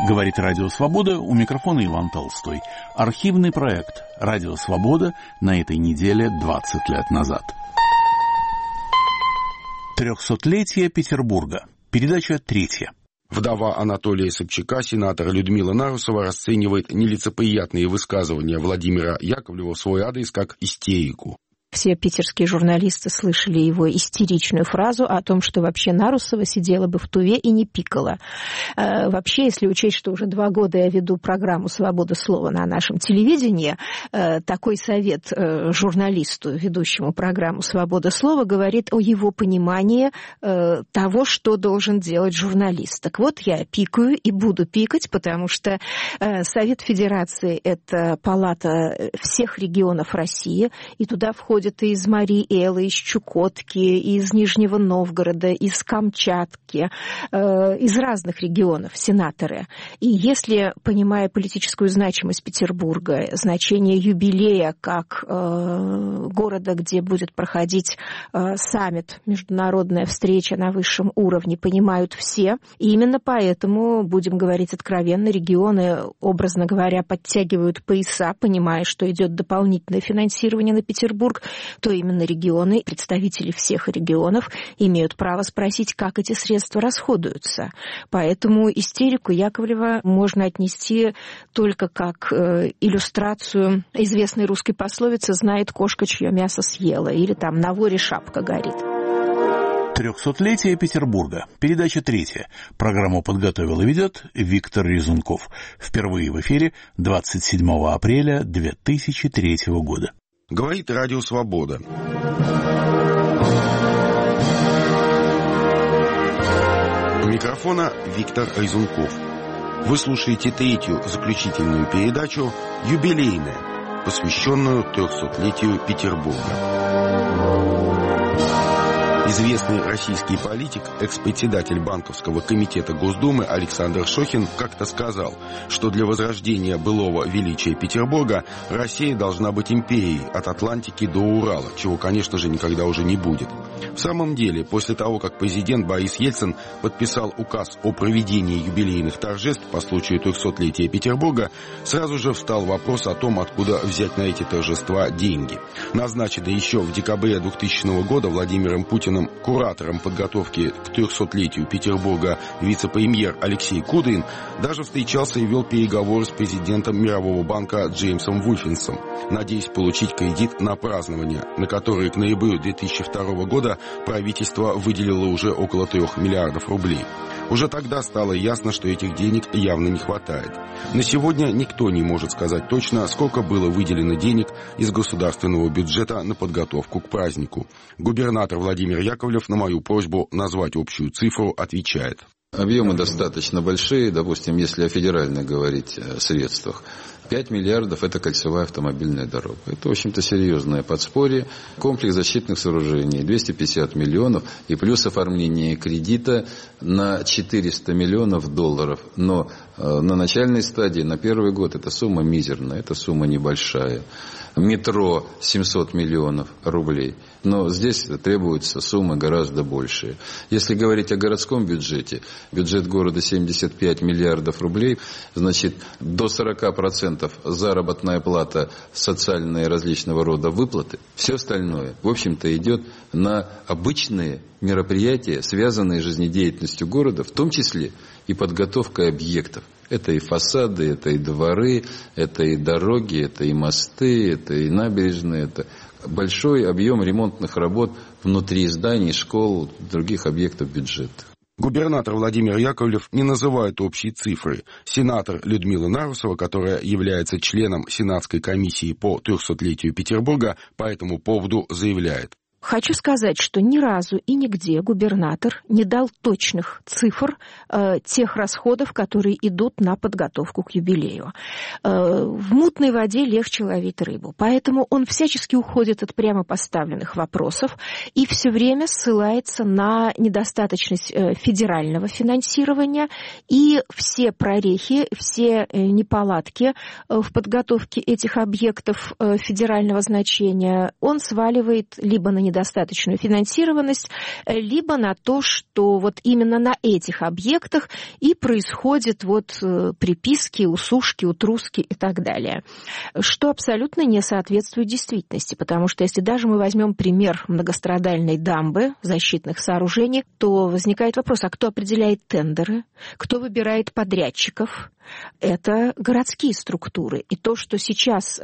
Говорит Радио Свобода, у микрофона Иван Толстой. Архивный проект «Радио Свобода» на этой неделе 20 лет назад. 300-летие Петербурга. Передача 3. Вдова Анатолия Собчака, сенатора Людмила Нарусова, расценивает нелицеприятные высказывания Владимира Яковлева в свой адрес как истерику. Все питерские журналисты слышали его истеричную фразу о том, что вообще Нарусова сидела бы в Туве и не пикала. Вообще, если учесть, что уже 2 года я веду программу «Свобода слова» на нашем телевидении, такой совет журналисту, ведущему программу «Свобода слова», говорит о его понимании того, что должен делать журналист. Так вот, я пикаю и буду пикать, потому что Совет Федерации – это палата всех регионов России, и туда входит и из Марий-Элы, из Чукотки, из Нижнего Новгорода, из Камчатки, из разных регионов сенаторы. И если, понимая политическую значимость Петербурга, значение юбилея как города, где будет проходить саммит, международная встреча на высшем уровне, понимают все, и именно поэтому, будем говорить откровенно, регионы, образно говоря, подтягивают пояса, понимая, что идет дополнительное финансирование на Петербург, то именно регионы, представители всех регионов имеют право спросить, как эти средства расходуются. Поэтому истерику Яковлева можно отнести только как иллюстрацию известной русской пословицы «знает кошка, чье мясо съела», или там «на воре шапка горит». 300-летие Петербурга. Передача 3. Программу подготовил и ведет Виктор Резунков. Впервые в эфире 27 апреля 2003 года. Говорит Радио Свобода. У микрофона Виктор Резунков. Вы слушаете 3-ю заключительную передачу «Юбилейная», посвященную 300-летию Петербурга. Известный российский политик, экс-председатель Банковского комитета Госдумы Александр Шохин как-то сказал, что для возрождения былого величия Петербурга Россия должна быть империей от Атлантики до Урала, чего, конечно же, никогда уже не будет. В самом деле, после того, как президент Борис Ельцин подписал указ о проведении юбилейных торжеств по случаю 300-летия Петербурга, сразу же встал вопрос о том, откуда взять на эти торжества деньги. Назначенный еще в декабре 2000 года Владимиром Путиным куратором подготовки к 300-летию Петербурга вице-премьер Алексей Кудрин даже встречался и вел переговоры с президентом Мирового банка Джеймсом Вульфинсом, надеясь получить кредит на празднование, на который к ноябрю 2002 года правительство выделило уже около 3 миллиардов рублей. Уже тогда стало ясно, что этих денег явно не хватает. На сегодня никто не может сказать точно, сколько было выделено денег из государственного бюджета на подготовку к празднику. Губернатор Владимир Яковлев на мою просьбу назвать общую цифру отвечает. Объемы достаточно большие, допустим, если о федеральных говорить средствах. 5 миллиардов – это кольцевая автомобильная дорога. Это, в общем-то, серьезное подспорье. Комплекс защитных сооружений – 250 миллионов. И плюс оформление кредита на 400 миллионов долларов. Но на начальной стадии, на первый год, эта сумма мизерная, эта сумма небольшая. Метро – 700 миллионов рублей. Но здесь требуются суммы гораздо большие. Если говорить о городском бюджете, бюджет города 75 миллиардов рублей, значит, до 40% заработная плата, социальные различного рода выплаты. Все остальное, в общем-то, идет на обычные мероприятия, связанные с жизнедеятельностью города, в том числе и подготовкой объектов. Это и фасады, это и дворы, это и дороги, это и мосты, это и набережные, это большой объем ремонтных работ внутри зданий, школ, других объектов бюджета. Губернатор Владимир Яковлев не называет общие цифры. Сенатор Людмила Нарусова, которая является членом Сенатской комиссии по 300-летию Петербурга, по этому поводу заявляет. Хочу сказать, что ни разу и нигде губернатор не дал точных цифр тех расходов, которые идут на подготовку к юбилею. В мутной воде легче ловить рыбу. Поэтому он всячески уходит от прямо поставленных вопросов и все время ссылается на недостаточность федерального финансирования и все прорехи, все неполадки в подготовке этих объектов федерального значения он сваливает либо на недостаточность недостаточную финансированность, либо на то, что вот именно на этих объектах и происходят вот приписки, усушки, утруски и так далее. Что абсолютно не соответствует действительности, потому что если даже мы возьмем пример многострадальной дамбы, защитных сооружений, то возникает вопрос, а кто определяет тендеры, кто выбирает подрядчиков? Это городские структуры. И то, что сейчас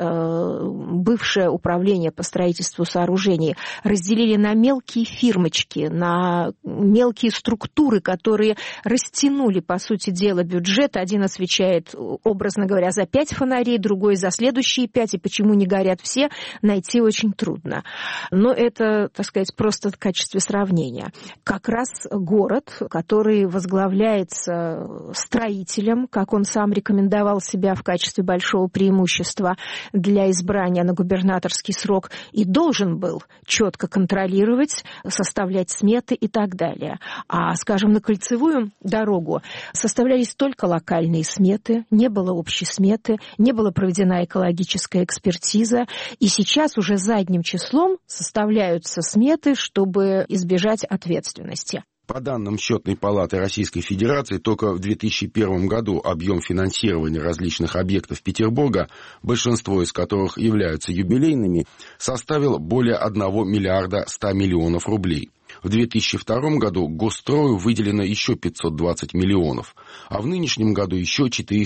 бывшее управление по строительству сооружений разделили на мелкие фирмочки, на мелкие структуры, которые растянули, по сути дела, бюджет. Один отвечает, образно говоря, за 5 фонарей, другой за следующие 5, и почему не горят все, найти очень трудно. Но это, так сказать, просто в качестве сравнения. Как раз город, который возглавляется строителем, как он сам рекомендовал себя в качестве большого преимущества для избрания на губернаторский срок, и должен был четко контролировать, составлять сметы и так далее. А, скажем, на кольцевую дорогу составлялись только локальные сметы, не было общей сметы, не была проведена экологическая экспертиза, и сейчас уже задним числом составляются сметы, чтобы избежать ответственности. По данным Счетной палаты Российской Федерации, только в 2001 году объем финансирования различных объектов Петербурга, большинство из которых являются юбилейными, составил более 1 миллиарда 100 миллионов рублей. В 2002 году Госстрою выделено еще 520 миллионов, а в нынешнем году еще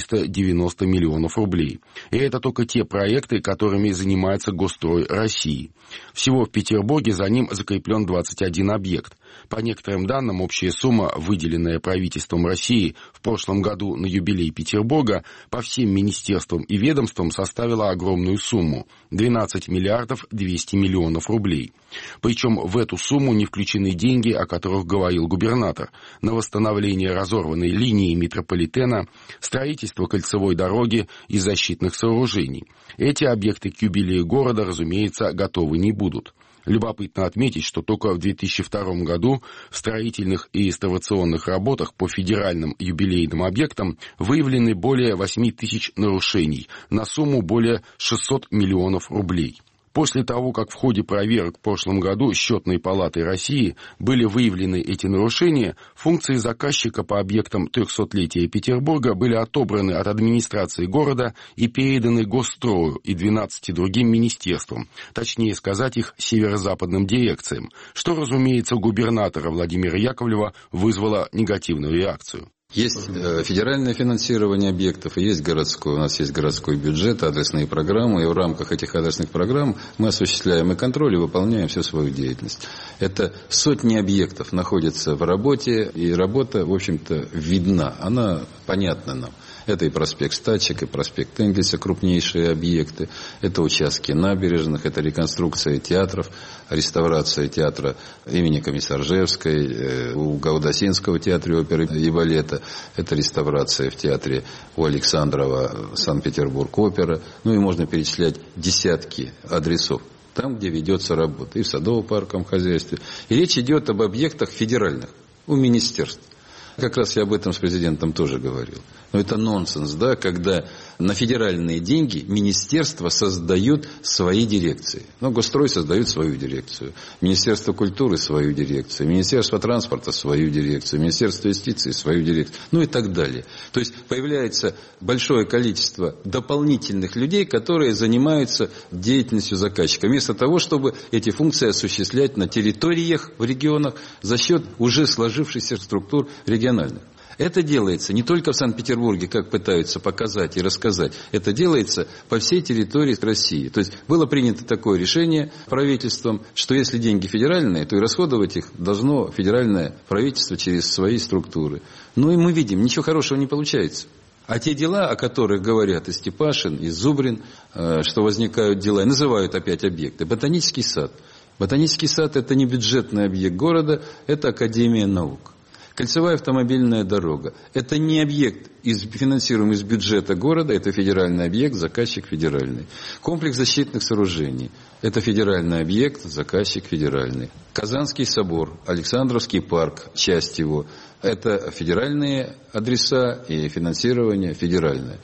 490 миллионов рублей. И это только те проекты, которыми занимается Госстрой России. Всего в Петербурге за ним закреплен 21 объект. По некоторым данным, общая сумма, выделенная правительством России в прошлом году на юбилей Петербурга, по всем министерствам и ведомствам составила огромную сумму – 12 миллиардов 200 миллионов рублей. Причем в эту сумму не включены деньги, о которых говорил губернатор, на восстановление разорванной линии метрополитена, строительство кольцевой дороги и защитных сооружений. Эти объекты к юбилею города, разумеется, готовы не будут. Любопытно отметить, что только в 2002 году в строительных и реставрационных работах по федеральным юбилейным объектам выявлены более 8 тысяч нарушений на сумму более 600 миллионов рублей. После того, как в ходе проверок в прошлом году Счетной палатой России были выявлены эти нарушения, функции заказчика по объектам 300-летия Петербурга были отобраны от администрации города и переданы Госстрою и 12 другим министерствам, точнее сказать, их северо-западным дирекциям, что, разумеется, у губернатора Владимира Яковлева вызвало негативную реакцию. Есть федеральное финансирование объектов, и есть городское. У нас есть городской бюджет, адресные программы, и в рамках этих адресных программ мы осуществляем и контроль, и выполняем всю свою деятельность. Это сотни объектов находятся в работе, и работа, в общем-то, видна, она понятна нам. Это и проспект Стачек, и проспект Энгельса, крупнейшие объекты. Это участки набережных, это реконструкция театров, реставрация театра имени Комиссаржевской, у Гаудасинского театра оперы и балета. Это реставрация в театре у Александрова Санкт-Петербург-опера. Ну и можно перечислять десятки адресов. Там, где ведется работа, и в садово-парковом хозяйстве. И речь идет об объектах федеральных, у министерств. Как раз я об этом с президентом тоже говорил. Но это нонсенс, да, когда на федеральные деньги министерства создают свои дирекции. Ну, Госстрой создает свою дирекцию, Министерство культуры свою дирекцию, Министерство транспорта свою дирекцию, Министерство юстиции свою дирекцию, ну и так далее. То есть появляется большое количество дополнительных людей, которые занимаются деятельностью заказчика, вместо того, чтобы эти функции осуществлять на территориях в регионах за счет уже сложившихся структур региональных. Это делается не только в Санкт-Петербурге, как пытаются показать и рассказать. Это делается по всей территории России. То есть было принято такое решение правительством, что если деньги федеральные, то и расходовать их должно федеральное правительство через свои структуры. Ну и мы видим, ничего хорошего не получается. А те дела, о которых говорят и Степашин, и Зубрин, что возникают дела, называют опять объекты. Ботанический сад. Ботанический сад – это не бюджетный объект города, это Академия наук. Кольцевая автомобильная дорога. Это не объект, финансируемый из бюджета города, это федеральный объект, заказчик федеральный. Комплекс защитных сооружений. Это федеральный объект, заказчик федеральный. Казанский собор, Александровский парк, часть его. Это федеральные адреса и финансирование федеральное.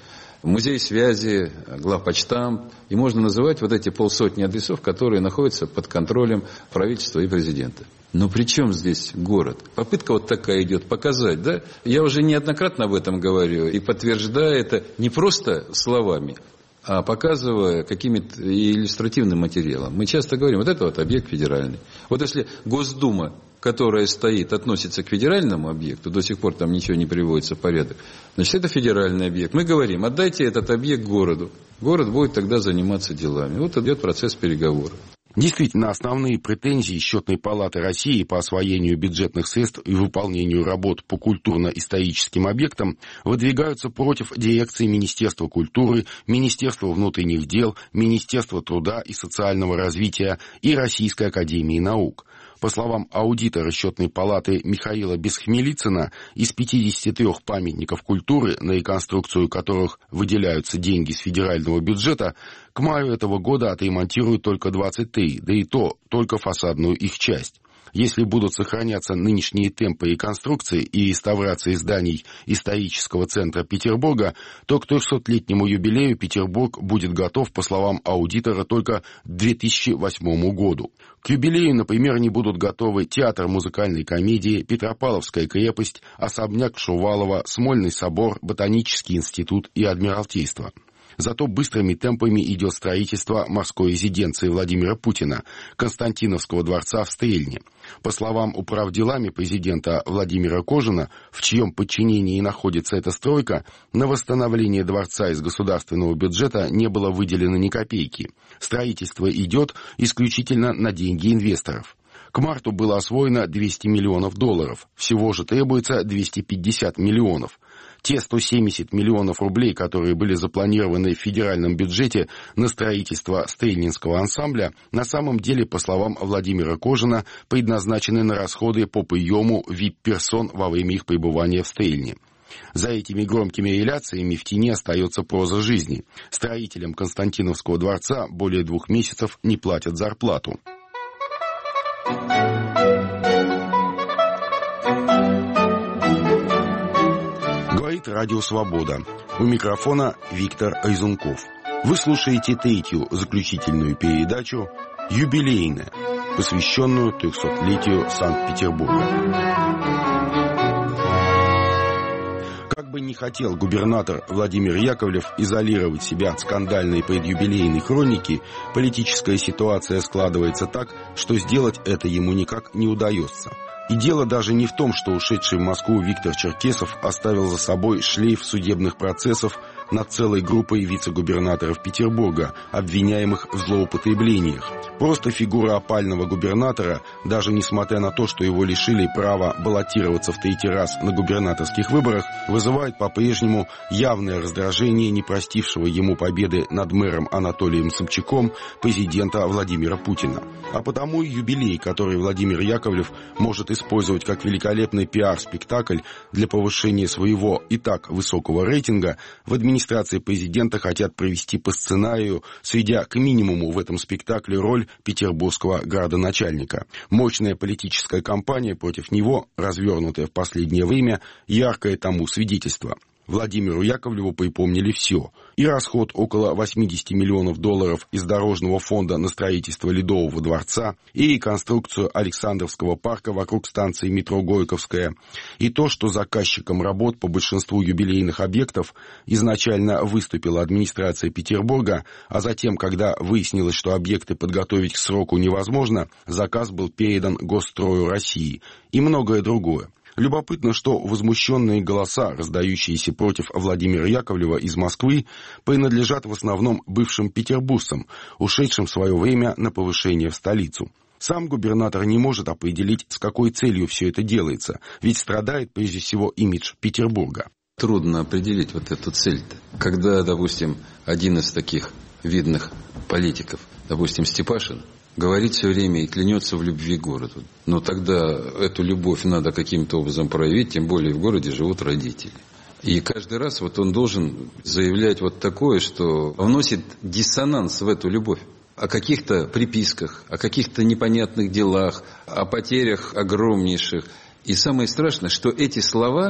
музей связи, главпочтамт. И можно называть вот эти 500 адресов, которые находятся под контролем правительства и президента. Но при чем здесь город? Попытка вот такая идет показать, да? Я уже неоднократно об этом говорю и подтверждаю это не просто словами, а показывая каким-то иллюстративным материалом. Мы часто говорим, вот это вот объект федеральный. Вот если Госдума, которая стоит, относится к федеральному объекту, до сих пор там ничего не приводится в порядок, значит, это федеральный объект. Мы говорим, отдайте этот объект городу. Город будет тогда заниматься делами. Вот идет процесс переговоров. Действительно, основные претензии Счетной палаты России по освоению бюджетных средств и выполнению работ по культурно-историческим объектам выдвигаются против дирекции Министерства культуры, Министерства внутренних дел, Министерства труда и социального развития и Российской академии наук. По словам аудитора Счетной палаты Михаила Бесхмелицына, из 53 памятников культуры, на реконструкцию которых выделяются деньги с федерального бюджета, к маю этого года отремонтируют только 23, да и то только фасадную их часть. Если будут сохраняться нынешние темпы реконструкции и реставрации зданий исторического центра Петербурга, то к 300-летнему юбилею Петербург будет готов, по словам аудитора, только к 2008 году. К юбилею, например, не будут готовы театр музыкальной комедии, Петропавловская крепость, особняк Шувалова, Смольный собор, Ботанический институт и Адмиралтейство. Зато быстрыми темпами идет строительство морской резиденции Владимира Путина, Константиновского дворца в Стрельне. По словам управделами президента Владимира Кожина, в чьем подчинении находится эта стройка, на восстановление дворца из государственного бюджета не было выделено ни копейки. Строительство идет исключительно на деньги инвесторов. К марту было освоено $200 миллионов, всего же требуется 250 миллионов. Те 170 миллионов рублей, которые были запланированы в федеральном бюджете на строительство Стрельнинского ансамбля, на самом деле, по словам Владимира Кожина, предназначены на расходы по приему вип-персон во время их пребывания в Стрельне. За этими громкими реляциями в тени остается проза жизни. Строителям Константиновского дворца более 2 месяцев не платят зарплату. Говорит Радио Свобода. У микрофона Виктор Айзунков. Вы слушаете 3-ю заключительную передачу «Юбилейная», посвященную 300-летию Санкт-Петербурга. Как бы ни хотел губернатор Владимир Яковлев изолировать себя от скандальной предюбилейной хроники, политическая ситуация складывается так, что сделать это ему никак не удается. И дело даже не в том, что ушедший в Москву Виктор Черкесов оставил за собой шлейф судебных процессов над целой группой вице-губернаторов Петербурга, обвиняемых в злоупотреблениях. Просто фигура опального губернатора, даже несмотря на то, что его лишили права баллотироваться в 3-й раз на губернаторских выборах, вызывает по-прежнему явное раздражение не простившего ему победы над мэром Анатолием Собчаком президента Владимира Путина. А потому юбилей, который Владимир Яковлев может использовать как великолепный пиар-спектакль для повышения своего и так высокого рейтинга, в администрации президента хотят провести по сценарию, сведя к минимуму в этом спектакле роль петербургского градоначальника. Мощная политическая кампания против него, развернутая в последнее время, яркое тому свидетельство. Владимиру Яковлеву припомнили все. И расход около $80 миллионов из Дорожного фонда на строительство Ледового дворца, и реконструкцию Александровского парка вокруг станции метро Горьковская, и то, что заказчиком работ по большинству юбилейных объектов изначально выступила администрация Петербурга, а затем, когда выяснилось, что объекты подготовить к сроку невозможно, заказ был передан Госстрою России, и многое другое. Любопытно, что возмущенные голоса, раздающиеся против Владимира Яковлева из Москвы, принадлежат в основном бывшим петербуржцам, ушедшим в свое время на повышение в столицу. Сам губернатор не может определить, с какой целью все это делается, ведь страдает прежде всего имидж Петербурга. Трудно определить вот эту цель-то. Когда, допустим, один из таких видных политиков, допустим, Степашин, говорит все время и клянется в любви к городу. Но тогда эту любовь надо каким-то образом проявить, тем более в городе живут родители. И каждый раз вот он должен заявлять вот такое, что вносит диссонанс в эту любовь. О каких-то приписках, о каких-то непонятных делах, о потерях огромнейших. И самое страшное, что эти слова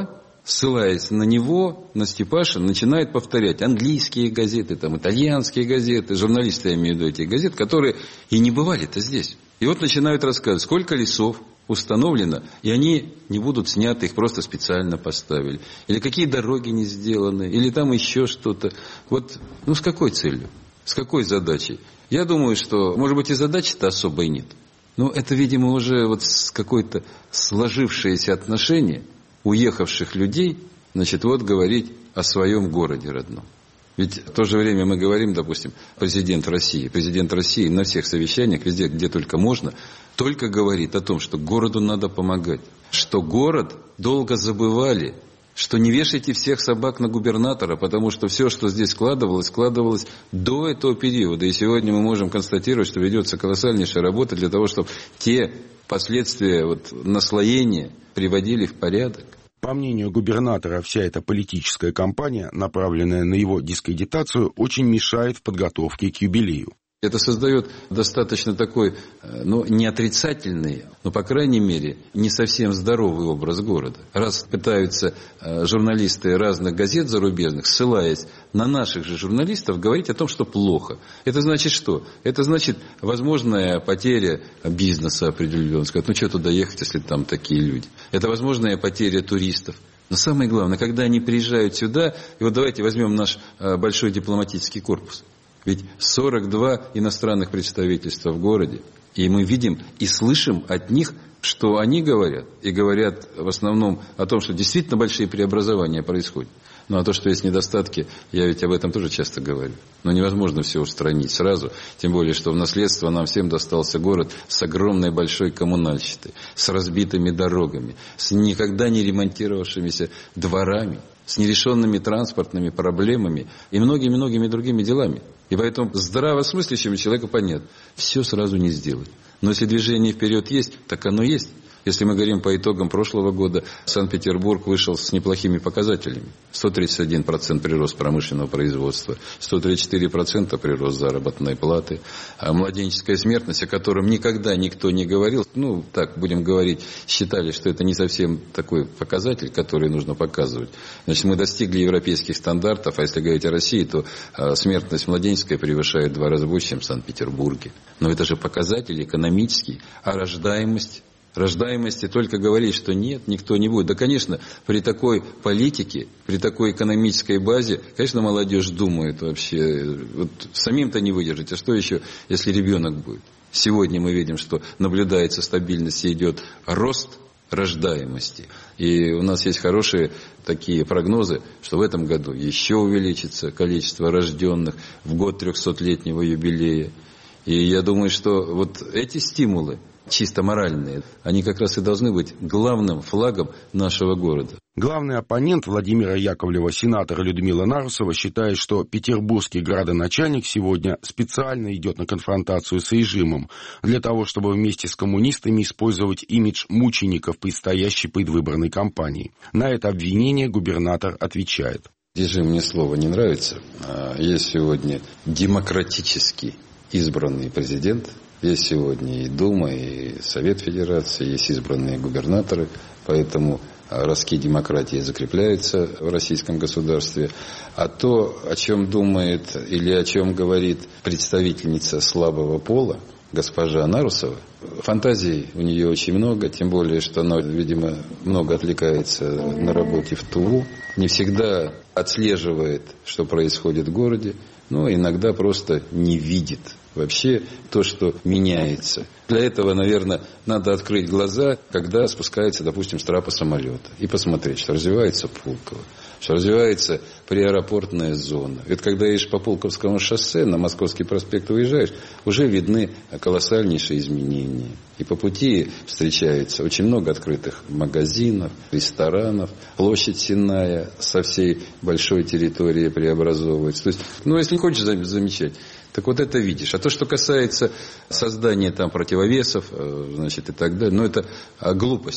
ссылаясь на него, на Степашина, начинают повторять английские газеты, там, итальянские газеты, журналисты, я имею в виду этих газет, которые и не бывали-то здесь. И вот начинают рассказывать, сколько лесов установлено, и они не будут сняты, их просто специально поставили. Или какие дороги не сделаны, или там еще что-то. Вот, с какой целью? С какой задачей? Я думаю, что, может быть, и задачи-то особой нет. Но это, видимо, уже вот какое-то сложившееся отношение уехавших людей, говорить о своем городе родном. Ведь в то же время мы говорим, допустим, президент России на всех совещаниях, везде, где только можно, только говорит о том, что городу надо помогать, что город долго забывали, что не вешайте всех собак на губернатора, потому что все, что здесь складывалось до этого периода. И сегодня мы можем констатировать, что ведется колоссальнейшая работа для того, чтобы те последствия наслоения приводили в порядок. По мнению губернатора, вся эта политическая кампания, направленная на его дискредитацию, очень мешает в подготовке к юбилею. Это создает достаточно такой, не отрицательный, но, по крайней мере, не совсем здоровый образ города. Раз пытаются журналисты разных газет зарубежных, ссылаясь на наших же журналистов, говорить о том, что плохо. Это значит что? Это значит возможная потеря бизнеса определенного. Сказать, что туда ехать, если там такие люди? Это возможная потеря туристов. Но самое главное, когда они приезжают сюда, и давайте возьмем наш большой дипломатический корпус. Ведь 42 иностранных представительства в городе. И мы видим и слышим от них, что они говорят. И говорят в основном о том, что действительно большие преобразования происходят. Ну а то, что есть недостатки, я ведь об этом тоже часто говорю. Но невозможно все устранить сразу. Тем более, что в наследство нам всем достался город с огромной большой коммунальщиной, с разбитыми дорогами, с никогда не ремонтировавшимися дворами, с нерешенными транспортными проблемами и многими-многими другими делами. И поэтому здравомыслящему человеку понятно, все сразу не сделать. Но если движение вперед есть, так оно есть. Если мы говорим по итогам прошлого года, Санкт-Петербург вышел с неплохими показателями. 131% прирост промышленного производства, 134% прирост заработной платы, а младенческая смертность, о котором никогда никто не говорил, будем говорить, считали, что это не совсем такой показатель, который нужно показывать. Значит, мы достигли европейских стандартов, а если говорить о России, то смертность младенческая превышает в 2 раза больше, чем в Санкт-Петербурге. Но это же показатель экономический, а рождаемости только говорить, что нет, никто не будет. Да, конечно, при такой политике, при такой экономической базе, конечно, молодежь думает вообще, самим-то не выдержать, а что еще, если ребенок будет? Сегодня мы видим, что наблюдается стабильность и идет рост рождаемости. И у нас есть хорошие такие прогнозы, что в этом году еще увеличится количество рожденных в год 300-летнего юбилея. И я думаю, что эти стимулы, чисто моральные, они как раз и должны быть главным флагом нашего города. Главный оппонент Владимира Яковлева, сенатор Людмила Нарусова, считает, что петербургский градоначальник сегодня специально идет на конфронтацию с режимом для того, чтобы вместе с коммунистами использовать имидж мучеников предстоящей предвыборной кампании. На это обвинение губернатор отвечает. Режим мне слово не нравится. Есть сегодня демократически избранный президент. Есть сегодня и Дума, и Совет Федерации, есть избранные губернаторы, поэтому ростки демократии закрепляются в российском государстве. А то, о чем думает или о чем говорит представительница слабого пола, госпожа Нарусова, фантазий у нее очень много, тем более, что она, видимо, много отвлекается на работе в ТУ, не всегда отслеживает, что происходит в городе, но иногда просто не видит вообще то, что меняется. Для этого, наверное, надо открыть глаза, когда спускается, допустим, с трапа самолета, и посмотреть, что развивается Пулково, что развивается приаэропортная зона. Ведь когда едешь по Пулковскому шоссе, на Московский проспект уезжаешь, уже видны колоссальнейшие изменения. И по пути встречается очень много открытых магазинов, ресторанов, площадь Сенная со всей большой территории преобразовывается. То есть, если не хочешь замечать, так это видишь. А то, что касается создания там противовесов, и так далее, это глупость.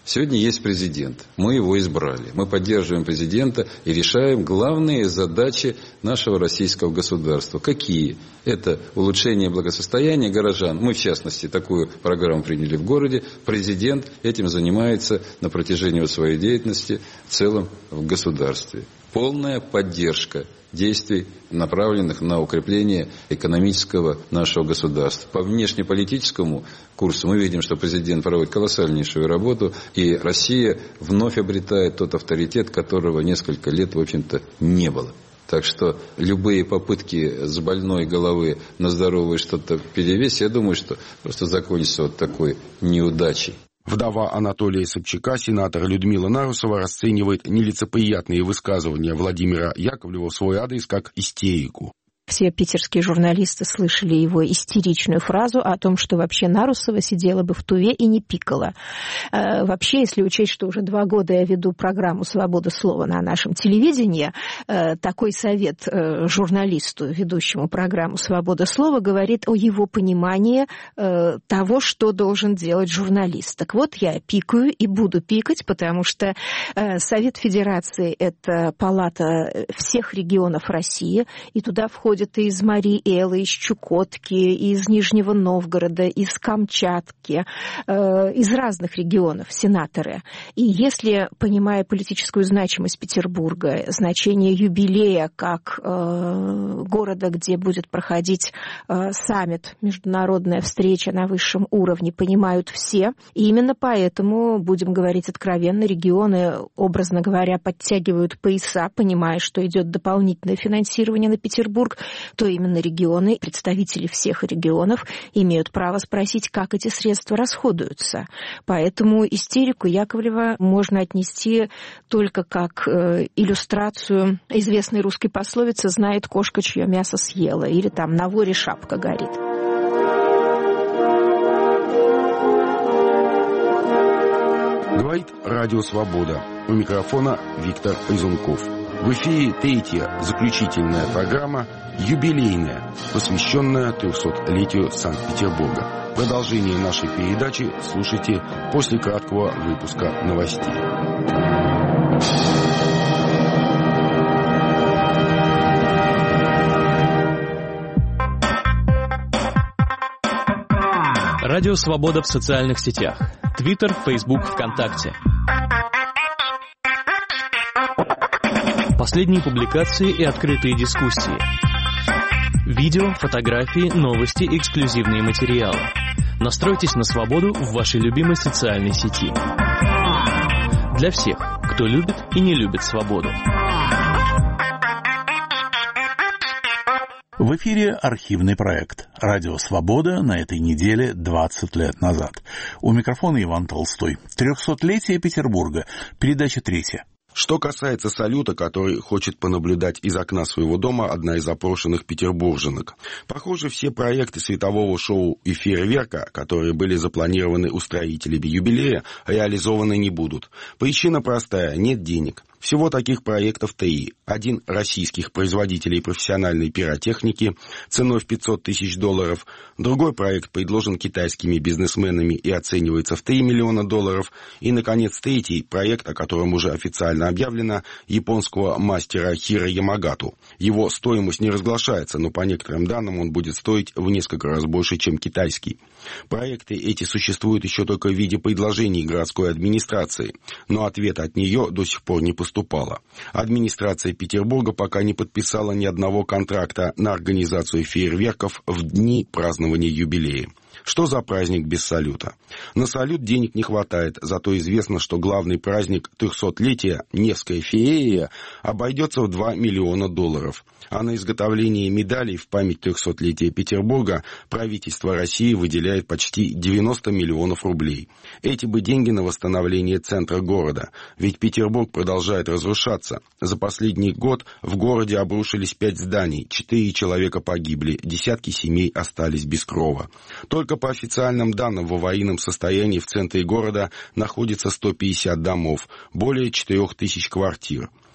Сегодня есть президент, мы его избрали, мы поддерживаем президента и решаем главные задачи нашего российского государства. Какие? Это улучшение благосостояния горожан. Мы, в частности, такую программу приняли в городе. Президент этим занимается на протяжении своей деятельности в целом в государстве. Полная поддержка действий, направленных на укрепление экономического нашего государства. По внешнеполитическому курсу мы видим, что президент проводит колоссальнейшую работу, и Россия вновь обретает тот авторитет, которого несколько лет, в общем-то, не было. Так что любые попытки с больной головы на здоровое что-то перевесить, я думаю, что просто закончится вот такой неудачей. Вдова Анатолия Собчака, сенатор Людмила Нарусова, расценивает нелицеприятные высказывания Владимира Яковлева в свой адрес как истерику. Все питерские журналисты слышали его истеричную фразу о том, что вообще Нарусова сидела бы в Туве и не пикала. Вообще, если учесть, что уже 2 года я веду программу «Свобода слова» на нашем телевидении, такой совет журналисту, ведущему программу «Свобода слова», говорит о его понимании того, что должен делать журналист. Так вот, я пикаю и буду пикать, потому что Совет Федерации – это палата всех регионов России, и туда входят и из Марий-Элы, из Чукотки, из Нижнего Новгорода, из Камчатки, из разных регионов сенаторы. И если, понимая политическую значимость Петербурга, значение юбилея как города, где будет проходить саммит, международная встреча на высшем уровне, понимают все, и именно поэтому, будем говорить откровенно, регионы, образно говоря, подтягивают пояса, понимая, что идет дополнительное финансирование на Петербург, то именно регионы, представители всех регионов имеют право спросить, как эти средства расходуются. Поэтому истерику Яковлева можно отнести только как иллюстрацию известной русской пословицы «знает кошка, чье мясо съела», или там «на воре шапка горит». Говорит Радио Свобода. У микрофона Виктор Изунков. В эфире 3-я заключительная программа «Юбилейная», посвященная 300-летию Санкт-Петербурга. Продолжение нашей передачи слушайте после краткого выпуска новостей. Радио «Свобода» в социальных сетях. Твиттер, Фейсбук, ВКонтакте. Последние публикации и открытые дискуссии. Видео, фотографии, новости, эксклюзивные материалы. Настройтесь на свободу в вашей любимой социальной сети. Для всех, кто любит и не любит свободу. В эфире архивный проект «Радио Свобода» на этой неделе 20 лет назад. У микрофона Иван Толстой. 300-летие Петербурга. Передача 3-я. Что касается салюта, который хочет понаблюдать из окна своего дома одна из опрошенных петербурженок. Похоже, все проекты светового шоу и фейерверка, которые были запланированы устроителями юбилея, реализованы не будут. Причина простая – нет денег. Всего таких проектов 3. Один российских производителей профессиональной пиротехники ценой в $500 тысяч. Другой проект предложен китайскими бизнесменами и оценивается в $3 миллиона. И, наконец, третий проект, о котором уже официально объявлено, японского мастера Хиро Ямагату. Его стоимость не разглашается, но по некоторым данным он будет стоить в несколько раз больше, чем китайский. Проекты эти существуют еще только в виде предложений городской администрации, но ответа от нее до сих пор не поступало. Администрация Петербурга пока не подписала ни одного контракта на организацию фейерверков в дни празднования юбилея. Что за праздник без салюта? На салют денег не хватает, зато известно, что главный праздник 300-летия, Невская феерия, обойдется в $2 миллиона. А на изготовление медалей в память 300-летия Петербурга правительство России выделяет почти 90 миллионов рублей. Эти бы деньги на восстановление центра города, ведь Петербург продолжает разрушаться. За последний год в городе обрушились 5 зданий, 4 человека погибли, десятки семей остались без крова. Только по официальным данным в аварийном состоянии в центре города находится 150 домов, более 4000 квартир.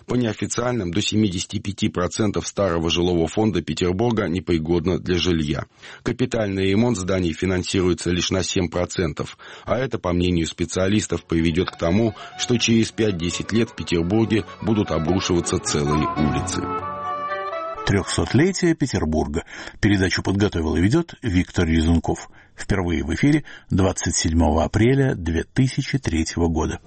По неофициальным, до 75% старого жилого фонда Петербурга непригодно для жилья. Капитальный ремонт зданий финансируется лишь на 7%, а это, по мнению специалистов, приведет к тому, что через 5-10 лет в Петербурге будут обрушиваться целые улицы. 300-летие Петербурга. Передачу подготовил и ведет Виктор Резунков. Впервые в эфире 27 апреля 2003 года.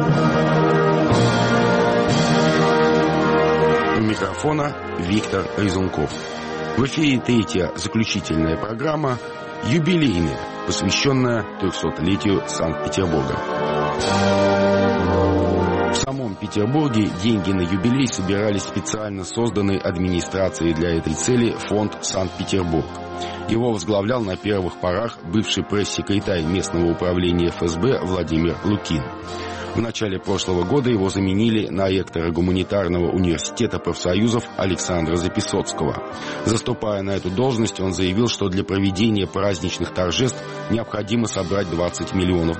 У микрофона Виктор Резунков. В эфире третья заключительная программа «Юбилейная», посвященная 300-летию Санкт-Петербурга. В самом Петербурге деньги на юбилей собирались специально созданной администрацией для этой цели фонд «Санкт-Петербург». Его возглавлял на первых порах бывший пресс-секретарь местного управления ФСБ Владимир Лукин. В начале прошлого года его заменили на ректора гуманитарного университета профсоюзов Александра Записоцкого. Заступая на эту должность, он заявил, что для проведения праздничных торжеств необходимо собрать $20 миллионов.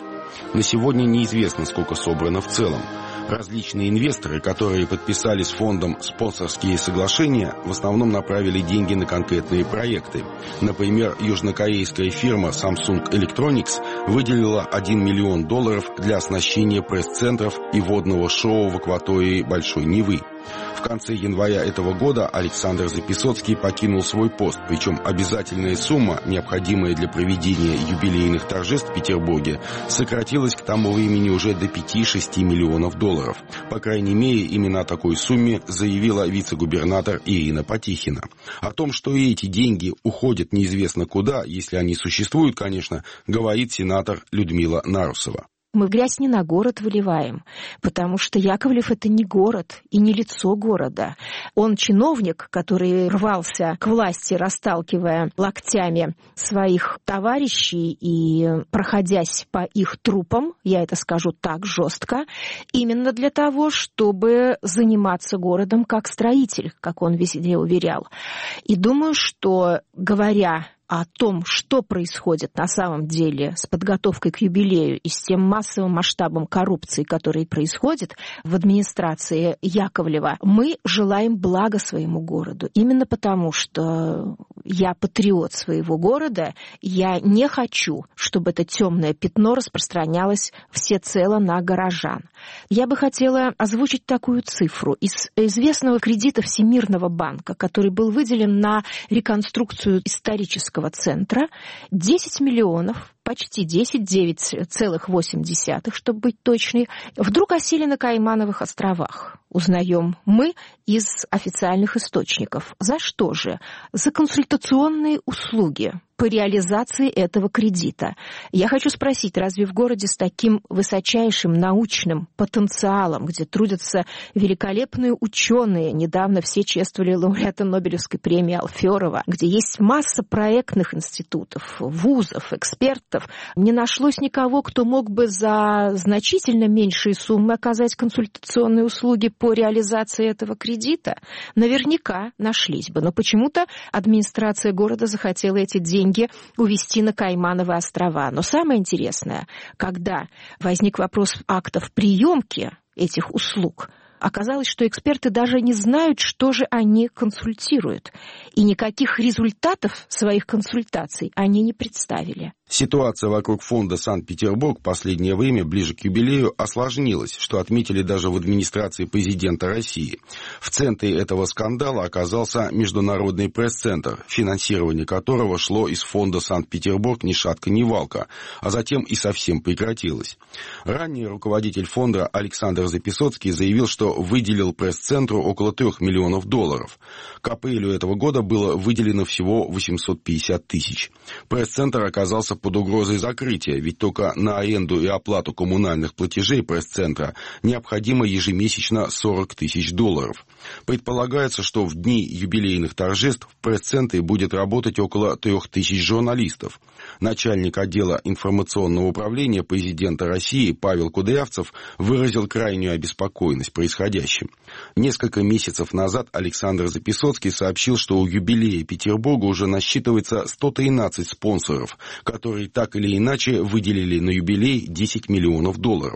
На сегодня неизвестно, сколько собрано в целом. Различные инвесторы, которые подписали с фондом спонсорские соглашения, в основном направили деньги на конкретные проекты. Например, южнокорейская фирма Samsung Electronics выделила $1 миллион для оснащения пресс-центров и водного шоу в акватории Большой Невы. В конце января этого года Александр Записоцкий покинул свой пост, причем обязательная сумма, необходимая для проведения юбилейных торжеств в Петербурге, сократилась к тому времени уже до $5-6 миллионов. По крайней мере, именно о такой сумме заявила вице-губернатор Ирина Потихина. О том, что эти деньги уходят неизвестно куда, если они существуют, конечно, говорит сенатор Людмила Нарусова. Мы грязь не на город выливаем, потому что Яковлев — это не город и не лицо города. Он чиновник, который рвался к власти, расталкивая локтями своих товарищей и проходясь по их трупам, я это скажу так жестко, именно для того, чтобы заниматься городом как строитель, как он везде уверял. И думаю, что, говоря о том, что происходит на самом деле с подготовкой к юбилею и с тем массовым масштабом коррупции, который происходит в администрации Яковлева, мы желаем блага своему городу. Именно потому, что я патриот своего города, я не хочу, чтобы это темное пятно распространялось всецело на горожан. Я бы хотела озвучить такую цифру. Из известного кредита Всемирного банка, который был выделен на реконструкцию исторического центра, 10 миллионов, почти 10, 9,8, чтобы быть точной, вдруг осели на Каймановых островах. Узнаем мы из официальных источников. За что же? За консультационные услуги по реализации этого кредита. Я хочу спросить, разве в городе с таким высочайшим научным потенциалом, где трудятся великолепные ученые, недавно все чествовали лауреата Нобелевской премии Алферова, где есть масса проектных институтов, вузов, экспертов, не нашлось никого, кто мог бы за значительно меньшие суммы оказать консультационные услуги по реализации этого кредита? Наверняка нашлись бы, но почему-то администрация города захотела эти деньги увезти на Каймановы острова. Но самое интересное, когда возник вопрос актов приемки этих услуг, оказалось, что эксперты даже не знают, что же они консультируют. И никаких результатов своих консультаций они не представили. Ситуация вокруг фонда «Санкт-Петербург» в последнее время, ближе к юбилею, осложнилась, что отметили даже в администрации президента России. В центре этого скандала оказался Международный пресс-центр, финансирование которого шло из фонда «Санкт-Петербург» ни шатка, ни валка, а затем и совсем прекратилось. Ранее руководитель фонда Александр Записоцкий заявил, что выделил пресс-центру около $3 миллионов. К апрелю этого года было выделено всего 850 тысяч. Пресс-центр оказался под угрозой закрытия, ведь только на аренду и оплату коммунальных платежей пресс-центра необходимо ежемесячно $40 тысяч. Предполагается, что в дни юбилейных торжеств в пресс-центре будет работать около 3000 журналистов. Начальник отдела информационного управления президента России Павел Кудрявцев выразил крайнюю обеспокоенность происходящим. Несколько месяцев назад Александр Записоцкий сообщил, что у юбилея Петербурга уже насчитывается 113 спонсоров, которые так или иначе выделили на юбилей $10 миллионов.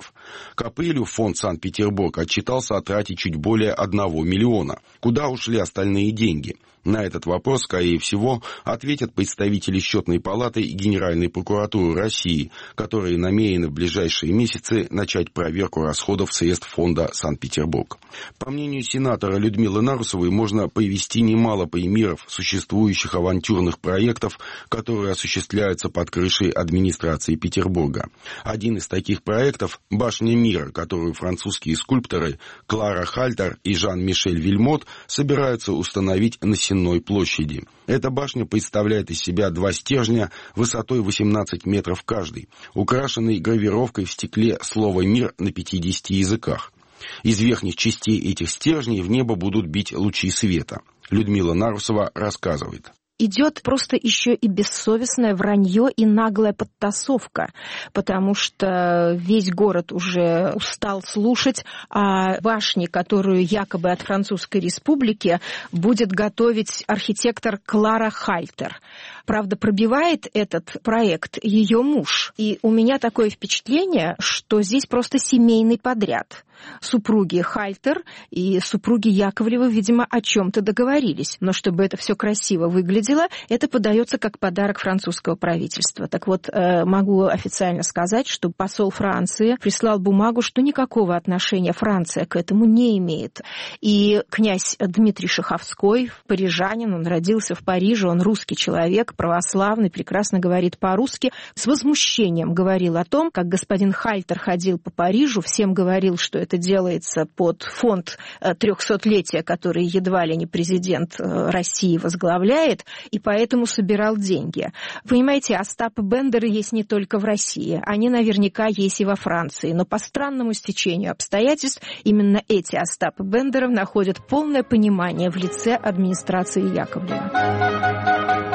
К апрелю фонд Санкт-Петербург отчитался о трате чуть более 1 миллиона. Куда ушли остальные деньги? На этот вопрос, скорее всего, ответят представители Счетной палаты и Генеральной прокуратуры России, которые намерены в ближайшие месяцы начать проверку расходов средств фонда Санкт-Петербург. По мнению сенатора Людмилы Нарусовой, можно привести немало примеров существующих авантюрных проектов, которые осуществляются под крышей администрации Петербурга. Один из таких проектов – «Башня мира», которую французские скульпторы Клара Хальтер и Жан-Мишель Вильмот собираются установить на Сенной площади. Эта башня представляет из себя 2 стержня высотой 18 метров каждый, украшенный гравировкой в стекле слово «мир» на 50 языках. Из верхних частей этих стержней в небо будут бить лучи света. Людмила Нарусова рассказывает. Идет просто еще и бессовестное вранье и наглая подтасовка, потому что весь город уже устал слушать о башне, которую якобы от Французской Республики будет готовить архитектор Клара Хальтер. Правда, пробивает этот проект ее муж. И у меня такое впечатление, что здесь просто семейный подряд. Супруги Хальтер и супруги Яковлева, видимо, о чем-то договорились. Но чтобы это все красиво выглядело, это подается как подарок французского правительства. Так вот, могу официально сказать, что посол Франции прислал бумагу, что никакого отношения Франция к этому не имеет. И князь Дмитрий Шаховской, парижанин, он родился в Париже, он русский человек, православный, прекрасно говорит по-русски, с возмущением говорил о том, как господин Хальтер ходил по Парижу, всем говорил, что это делается под фонд 300-летия, который едва ли не президент России возглавляет, и поэтому собирал деньги. Понимаете, Остапы Бендеры есть не только в России, они наверняка есть и во Франции, но по странному стечению обстоятельств именно эти Остапы Бендеров находят полное понимание в лице администрации Яковлева.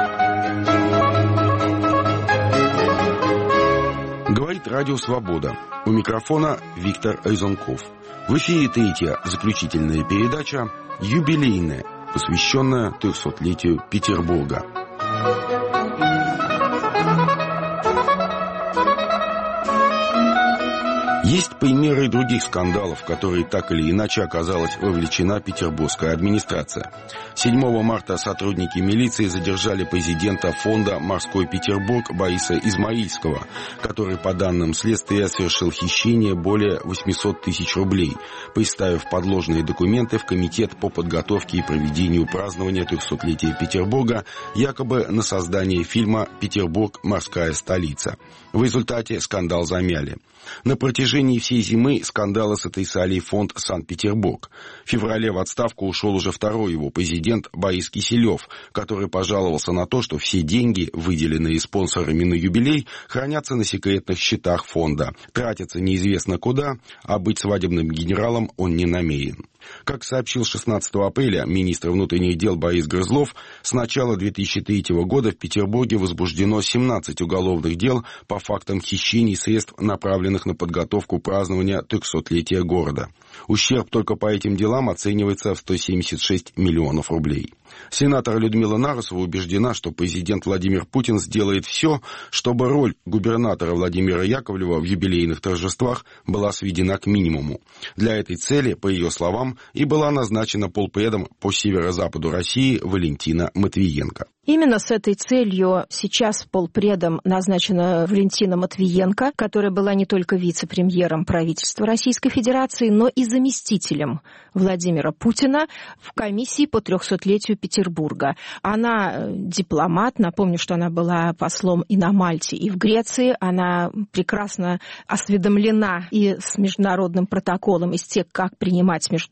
Говорит Радио Свобода. У микрофона Виктор Айзенков. В эфире 3-я заключительная передача «Юбилейная», посвященная 300-летию Петербурга. Есть примеры других скандалов, в которые так или иначе оказалась вовлечена петербургская администрация. 7 марта сотрудники милиции задержали президента фонда «Морской Петербург» Бориса Измаильского, который, по данным следствия, совершил хищение более 800 тысяч рублей, представив подложные документы в Комитет по подготовке и проведению празднования 300-летия Петербурга, якобы на создание фильма «Петербург. Морская столица». В результате скандал замяли. На протяжении всей зимы скандалы сотрясали и фонд «Санкт-Петербург». В феврале в отставку ушел уже второй его президент Борис Киселев, который пожаловался на то, что все деньги, выделенные спонсорами на юбилей, хранятся на секретных счетах фонда, тратятся неизвестно куда, а быть свадебным генералом он не намерен. Как сообщил 16 апреля министр внутренних дел Борис Грызлов, с начала 2003 года в Петербурге возбуждено 17 уголовных дел по фактам хищений средств, направленных на подготовку празднования 300-летия города. Ущерб только по этим делам оценивается в 176 миллионов рублей. Сенатор Людмила Нарусова убеждена, что президент Владимир Путин сделает все, чтобы роль губернатора Владимира Яковлева в юбилейных торжествах была сведена к минимуму. Для этой цели, по ее словам, и была назначена полпредом по северо-западу России Валентина Матвиенко. Именно с этой целью сейчас полпредом назначена Валентина Матвиенко, которая была не только вице-премьером правительства Российской Федерации, но и заместителем Владимира Путина в комиссии по 300-летию Петербурга. Она дипломат, напомню, что она была послом и на Мальте, и в Греции. Она прекрасно осведомлена и с международным протоколом, и с тем, как принимать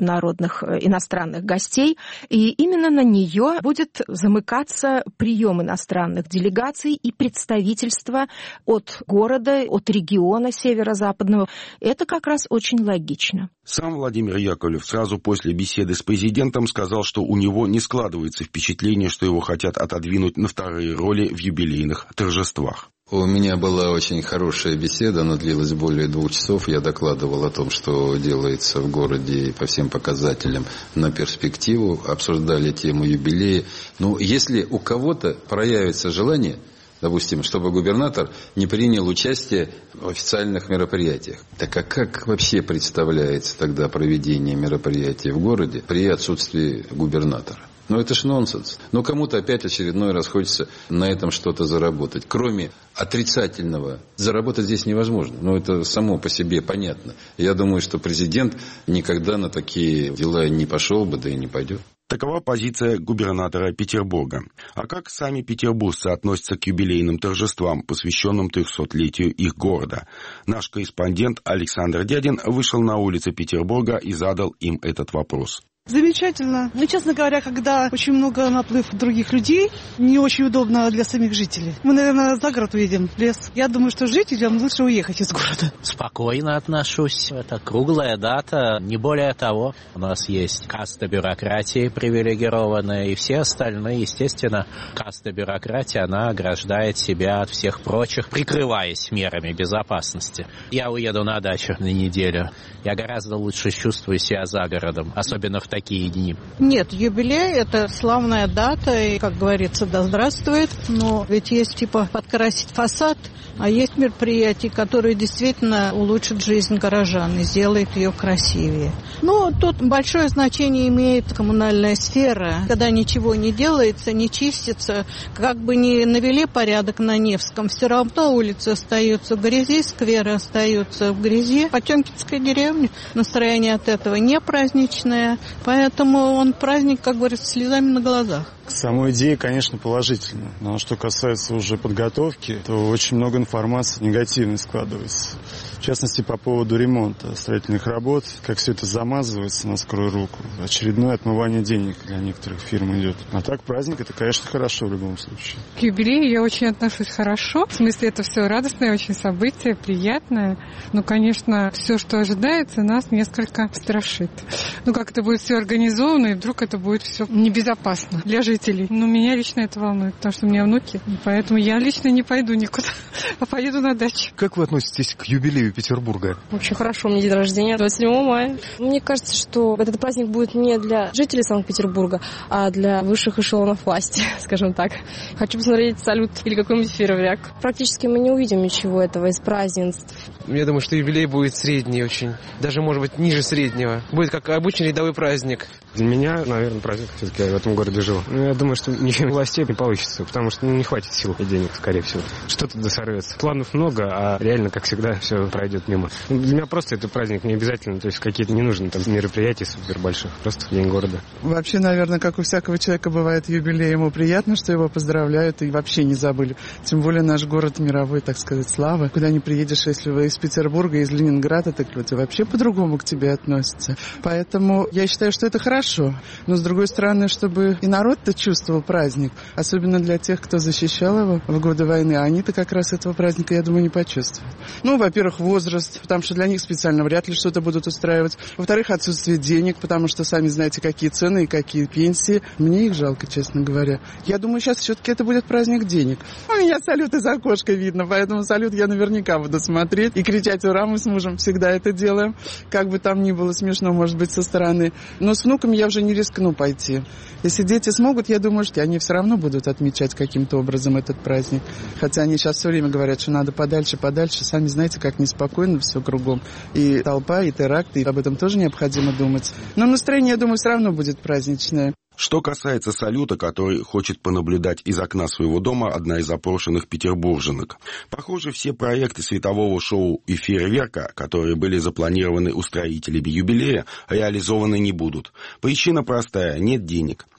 международных иностранных гостей, и именно на нее будет замыкаться прием иностранных делегаций и представительства от города, от региона северо-западного. Это как раз очень логично. Сам Владимир Яковлев сразу после беседы с президентом сказал, что у него не складывается впечатление, что его хотят отодвинуть на вторые роли в юбилейных торжествах. У меня была очень хорошая беседа, она длилась более 2 часов. Я докладывал о том, что делается в городе по всем показателям на перспективу, обсуждали тему юбилея. Но если у кого-то проявится желание, допустим, чтобы губернатор не принял участие в официальных мероприятиях. Так а как вообще представляется тогда проведение мероприятий в городе при отсутствии губернатора? Ну, это ж нонсенс. Но кому-то опять очередной раз хочется на этом что-то заработать. Кроме отрицательного, заработать здесь невозможно. Но это само по себе понятно. Я думаю, что президент никогда на такие дела не пошел бы, да и не пойдет. Такова позиция губернатора Петербурга. А как сами петербуржцы относятся к юбилейным торжествам, посвященным 300-летию их города? Наш корреспондент Александр Дядин вышел на улицы Петербурга и задал им этот вопрос. Замечательно. Но, честно говоря, когда очень много наплыв других людей, не очень удобно для самих жителей. Мы, наверное, за город уедем, в лес. Я думаю, что жителям лучше уехать из города. Спокойно отношусь. Это круглая дата, не более того. У нас есть каста бюрократии привилегированная, и все остальные, естественно, каста бюрократии, она ограждает себя от всех прочих, прикрываясь мерами безопасности. Я уеду на дачу на неделю. Я гораздо лучше чувствую себя за городом, особенно в такие дни. Нет, юбилей – это славная дата, и, как говорится, да здравствует. Но ведь есть типа подкрасить фасад, а есть мероприятия, которые действительно улучшат жизнь горожан и сделают ее красивее. Но тут большое значение имеет коммунальная сфера. Когда ничего не делается, не чистится, как бы ни навели порядок на Невском, все равно улицы остаются в грязи, скверы остаются в грязи. Потемкинская деревня, настроение от этого не праздничное, поэтому он праздник, как говорится, слезами на глазах. К самой идее, конечно, положительно. Но что касается уже подготовки, то очень много информации негативной складывается. В частности, по поводу ремонта строительных работ, как все это замазывается на скорую руку. Очередное отмывание денег для некоторых фирм идет. А так праздник, это, конечно, хорошо в любом случае. К юбилею я очень отношусь хорошо. В смысле, это все радостное очень событие, приятное. Но, конечно, все, что ожидается, нас несколько страшит. Ну, как это будет все организовано, и вдруг это будет все небезопасно для жителей. Но меня лично это волнует, потому что у меня внуки. Поэтому я лично не пойду никуда, а поеду на дачу. Как вы относитесь к юбилею Петербурга? Очень хорошо. У меня день рождения 27 мая. Мне кажется, что этот праздник будет не для жителей Санкт-Петербурга, а для высших эшелонов власти, скажем так. Хочу посмотреть салют или какой-нибудь фейерверк. Практически мы не увидим ничего этого из празднеств. Я думаю, что юбилей будет средний очень. Даже, может быть, ниже среднего. Будет как обычный рядовой праздник. Для меня, наверное, праздник. Все-таки я в этом городе живу. Я думаю, что ничего властей не получится, потому что не хватит сил и денег, скорее всего. Что-то досорвется. Планов много, а реально, как всегда, все пройдет мимо. Для меня просто это праздник не обязательно, то есть какие-то не нужны там мероприятия супер больших, просто день города. Вообще, наверное, как у всякого человека бывает юбилей, ему приятно, что его поздравляют и вообще не забыли. Тем более наш город мировой, так сказать, слава. Куда не приедешь, если вы из Петербурга, из Ленинграда, так люди вообще по-другому к тебе относятся. Поэтому я считаю, что это хорошо. Но, с другой стороны, чтобы и народ-то чувствовал праздник, особенно для тех, кто защищал его в годы войны, а они-то как раз этого праздника, я думаю, не почувствуют. Ну, во-первых, возраст, потому что для них специально вряд ли что-то будут устраивать. Во-вторых, отсутствие денег, потому что сами знаете, какие цены и какие пенсии. Мне их жалко, честно говоря. Я думаю, сейчас все-таки это будет праздник денег. У меня салют из окошка видно, поэтому салют я наверняка буду смотреть и кричать «Ура!» Мы с мужем всегда это делаем. Как бы там ни было смешно, может быть, со стороны. Но с внуками я уже не рискну пойти. Если дети смогут, я думаю, что они все равно будут отмечать каким-то образом этот праздник. Хотя они сейчас все время говорят, что надо подальше. Сами знаете, как неспокойно все кругом. И толпа, и теракты, и об этом тоже необходимо думать. Но настроение, я думаю, все равно будет праздничное. Что касается салюта, который хочет понаблюдать из окна своего дома одна из опрошенных петербурженок. Похоже, все проекты светового шоу и фейерверка, которые были запланированы устроителями юбилея, реализованы не будут. Причина простая – нет денег.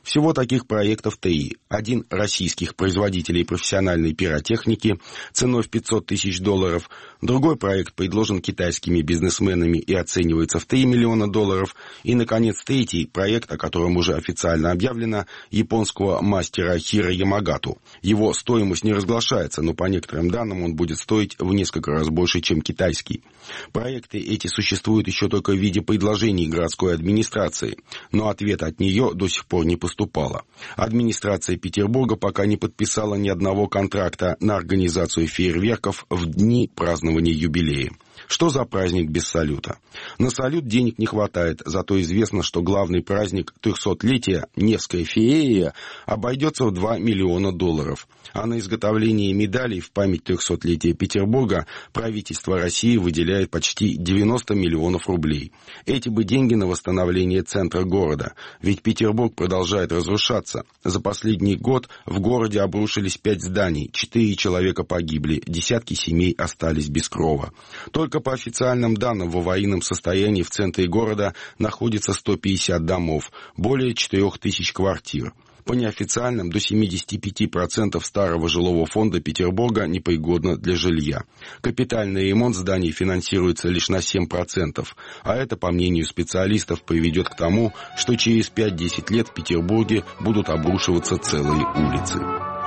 Всего таких проектов 3. Один российских производителей профессиональной пиротехники ценой в $500 тысяч, другой проект предложен китайскими бизнесменами и оценивается в $3 миллиона, и, наконец, третий проект, о котором уже официально объявлено, японского мастера Хиро Ямагату. Его стоимость не разглашается, но по некоторым данным он будет стоить в несколько раз больше, чем китайский. Проекты эти существуют еще только в виде предложений городской администрации, но ответа от нее до сих пор не поступало. Администрация Петербурга пока не подписала ни одного контракта на организацию фейерверков в дни празднования юбилея. Что за праздник без салюта? На салют денег не хватает, зато известно, что главный праздник 300-летия Невская феерия обойдется в $2 миллиона. А на изготовление медалей в память 300-летия Петербурга правительство России выделяет почти 90 миллионов рублей. Эти бы деньги на восстановление центра города, ведь Петербург продолжает разрушаться. За последний год в городе обрушились 5 зданий, 4 человека погибли, десятки семей остались без крова. Только по официальным данным в аварийном состоянии в центре города находится 150 домов, более 4000 квартир. По неофициальным, до 75% старого жилого фонда Петербурга непригодно для жилья. Капитальный ремонт зданий финансируется лишь на 7%, а это, по мнению специалистов, приведет к тому, что через 5-10 лет в Петербурге будут обрушиваться целые улицы.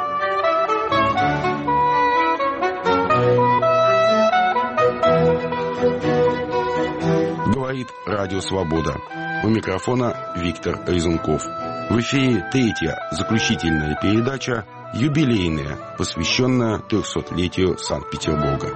Говорит Радио Свобода. У микрофона Виктор Резунков. В эфире третья, заключительная передача, юбилейная, посвященная 300-летию Санкт-Петербурга.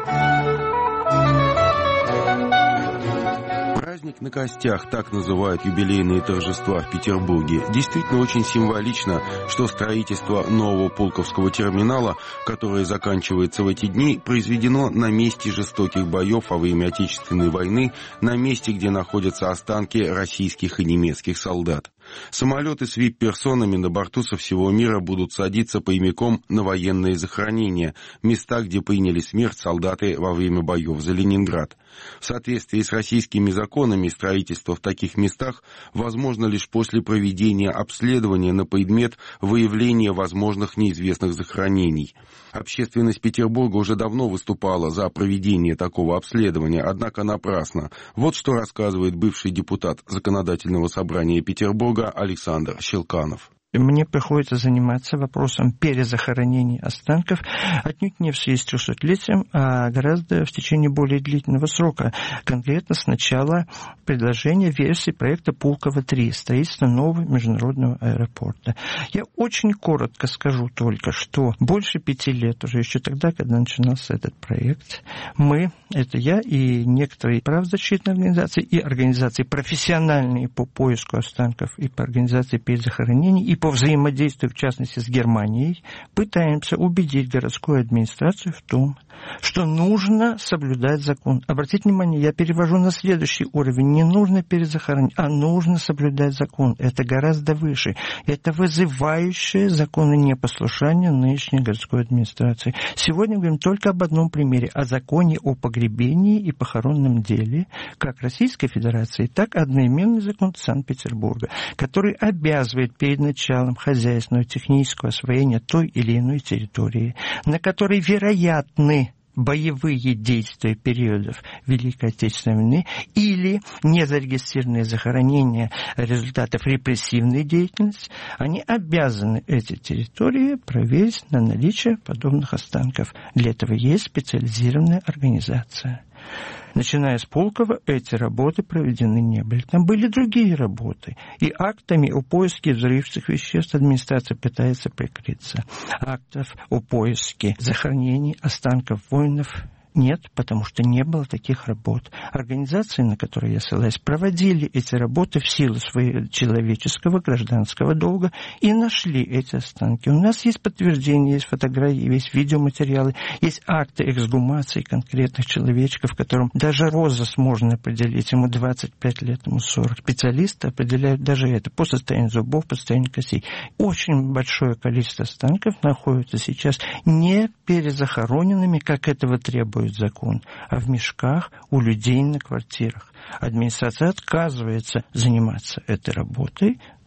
Праздник на костях, так называют юбилейные торжества в Петербурге. Действительно очень символично, что строительство нового Пулковского терминала, которое заканчивается в эти дни, произведено на месте жестоких боев во время Отечественной войны, на месте, где находятся останки российских и немецких солдат. Самолеты с вип-персонами на борту со всего мира будут садиться прямиком на военные захоронения, места, где приняли смерть солдаты во время боев за Ленинград. В соответствии с российскими законами строительство в таких местах возможно лишь после проведения обследования на предмет выявления возможных неизвестных захоронений. Общественность Петербурга уже давно выступала за проведение такого обследования, однако напрасно. Вот что рассказывает бывший депутат Законодательного собрания Петербурга Александр Щелканов. Мне приходится заниматься вопросом перезахоронения останков отнюдь не в связи с 300-летием, а гораздо в течение более длительного срока. Конкретно с начала предложения версии проекта Пулково-3, строительство нового международного аэропорта. Я очень коротко скажу только, что больше 5 лет, уже еще тогда, когда начинался этот проект, мы, это я и некоторые правозащитные организации, и организации профессиональные по поиску останков, и по организации перезахоронений, и по взаимодействию, в частности, с Германией, пытаемся убедить городскую администрацию в том, что нужно соблюдать закон. Обратите внимание, я перевожу на следующий уровень. Не нужно перезахоронить, а нужно соблюдать закон. Это гораздо выше. Это вызывающее законы непослушания нынешней городской администрации. Сегодня говорим только об одном примере, о законе о погребении и похоронном деле, как Российской Федерации, так и одноименный закон Санкт-Петербурга, который обязывает перед началом хозяйственного технического освоения той или иной территории, на которой вероятны боевые действия периодов Великой Отечественной войны или незарегистрированные захоронения результатов репрессивной деятельности, они обязаны эти территории проверить на наличие подобных останков. Для этого есть специализированная организация. Начиная с Пулково, эти работы проведены не были. Там были другие работы. И актами о поиске взрывчатых веществ администрация пытается прикрыться. Актов о поиске захоронений останков воинов нет, потому что не было таких работ. Организации, на которые я ссылаюсь, проводили эти работы в силу своего человеческого гражданского долга и нашли эти останки. У нас есть подтверждения, есть фотографии, есть видеоматериалы, есть акты эксгумации конкретных человечков, которым даже розыск можно определить. Ему 25 лет, ему 40. Специалисты определяют даже это по состоянию зубов, по состоянию костей. Очень большое количество останков находится сейчас не перезахороненными, как этого требует закон, а в мешках у людей на квартирах. Администрация отказывается заниматься этой работой,